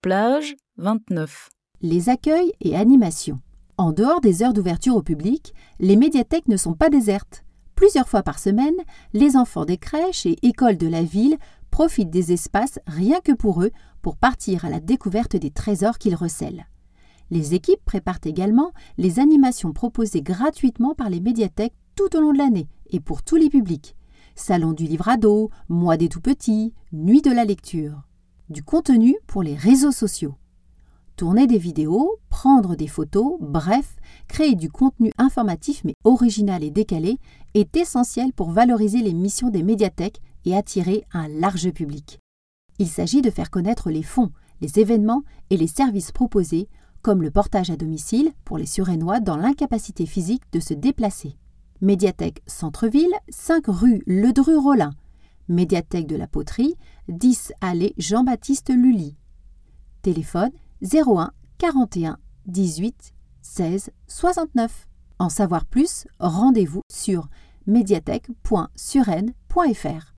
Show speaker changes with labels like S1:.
S1: Plage, 29.
S2: Les accueils et animations. En dehors des heures d'ouverture au public, les médiathèques ne sont pas désertes. Plusieurs fois par semaine, les enfants des crèches et écoles de la ville profitent des espaces rien que pour eux pour partir à la découverte des trésors qu'ils recèlent. Les équipes préparent également les animations proposées gratuitement par les médiathèques tout au long de l'année et pour tous les publics. Salon du livre ado, mois des tout-petits, nuit de la lecture. Du contenu pour les réseaux sociaux. Tourner des vidéos, prendre des photos, bref, créer du contenu informatif mais original et décalé est essentiel pour valoriser les missions des médiathèques et attirer un large public. Il s'agit de faire connaître les fonds, les événements et les services proposés, comme le portage à domicile pour les Suresnois dans l'incapacité physique de se déplacer. Médiathèque Centre-Ville, 5 rue Ledru-Rollin. Médiathèque de la Poterie, 10 allée Jean-Baptiste Lully. Téléphone 01 41 18 16 69. En savoir plus, rendez-vous sur médiathèque.suresnes.fr.